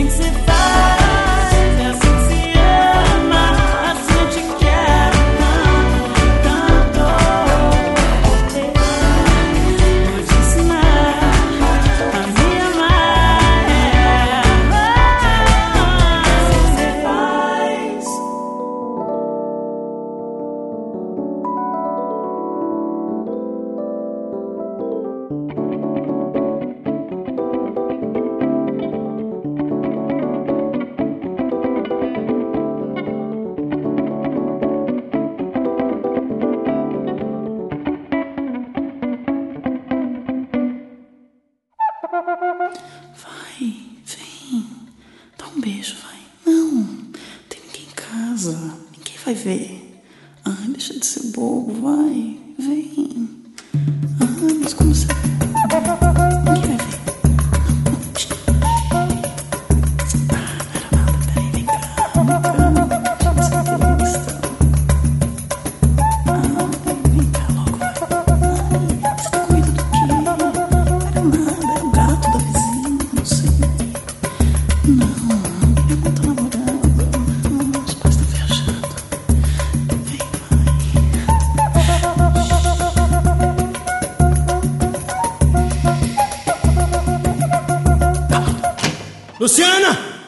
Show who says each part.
Speaker 1: se faz, é assim que se ama, assim eu te quero tanto, tanto. Vou te ensinar a me amar, assim se faz. Vai, vem, dá um beijo, vai. Não, tem ninguém em casa, ninguém vai ver. Ai, deixa de ser bobo, vai, vem. Ai, mas como você... Ninguém vai ver. Não era nada, peraí, vem cá, vem cá. Deixa eu ser egoísta. Ai, vem cá logo, vai. Ai, você tá com medo do quê? Não era nada, era o gato da vizinha, não sei. Não, minha mãe tá namorando. Os pais estão viajando. Vem, vai.
Speaker 2: Luciana!